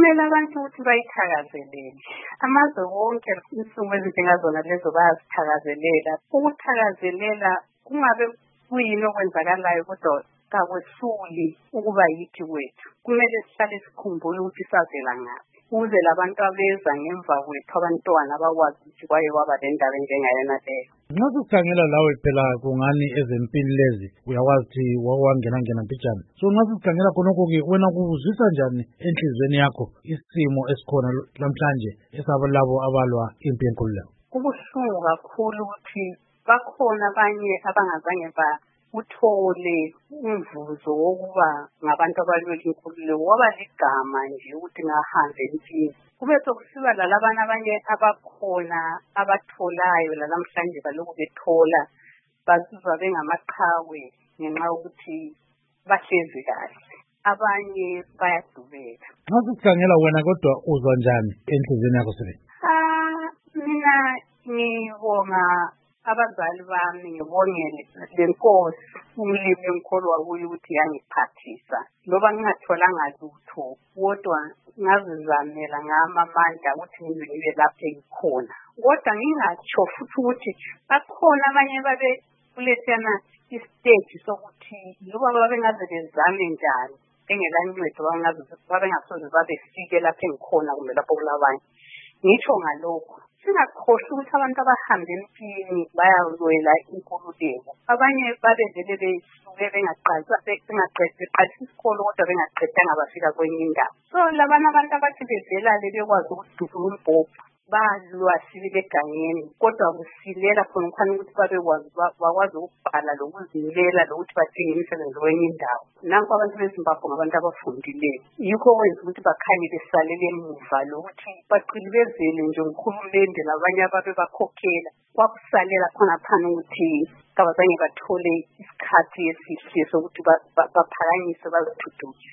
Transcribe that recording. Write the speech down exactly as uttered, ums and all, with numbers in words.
kumele abantu ukuthi bayithakazelele. Amazwe wonke insuku ezinjengazona lezo bayazithakazelela. Ukuthakazelela kungabe kuyini okwenzakalayo kodwa kakwesuli ukuba yithi kwethu. Kumele sihlale sikhumbule ukuthi sazela ngaphi ukuze labantu abeza ngemva kwethu abantwana bakwazi ukuthi kwaye kwaba le ndaba enjengayona leyo. Nxa sikhangela lawe phela kungani ezempilo lezi uyakwazi ukuthi wawangena ngena mpijana. So nxa sikhangela khonokho-ke wena kuzwisa njani enhlizweni yakho isimo esikhona namhlanje esabalabo abalwa impi enkulu leyo? Kubuhlungu kakhulu ukuthi bakhona abanye abangazange ba uthole umvuzo wokuba ngabantu abalwela inkululeko waba ligama nje ukuthi ngahambe empini. Kube sokusiba lalabana abanye abakhona abatholayo lalamhlanje balokhu bethola bazizwa bengamaqhawe ngenxa yokuthi bahlezi kahle. Abanye bayadubeka. Nxa sikhangela wena kodwa uzwa njani enhlizweni yakho sebe? Ah, mina ngibonga abazali bami, ngibongele lenkosi umlimi enkholwa kuyo ukuthi yangiphathisa loba ngingatholanga lutho kodwa ngazizamela ngama amandla ukuthi ngize ngibe lapho engikhona. Kodwa ngingatsho futhi ukuthi bakhona abanye babe kulesiyana istage sokuthi loba babengaze bezame njani engelancedo babengasoze babefike lapho engikhona kumbe lapho kulabanye. Ngitsho ngalokho singakhohlwa ukuthi abantu abahambe empini bayalwela inkululeko. Abanye babevele besuke bengaqalisa bengaqedwe beqalisa isikolo kodwa bengaqedanga bafika kwenye indawo. So labana abantu abathi bevela le bekwazi ukududula umbhobho balwa sibile egangeni kodwa kusilela khona khona ukuthi babekwazi bakwazi ukubhala lokuzimela lokuthi badinge imisebenzi kwenye indawo. Nanku abantu beZimbabwe ngabantu abafundileyo. Yikho kwenza ukuthi bakhanye besalele emuva lokuthi baqilibezele nje ukhulumende labanye ababe bakhokhela kwakusalela khona phana ukuthi kabazange bathole isikhathi esihle sokuthi baphakanyiswe bazithuthukise.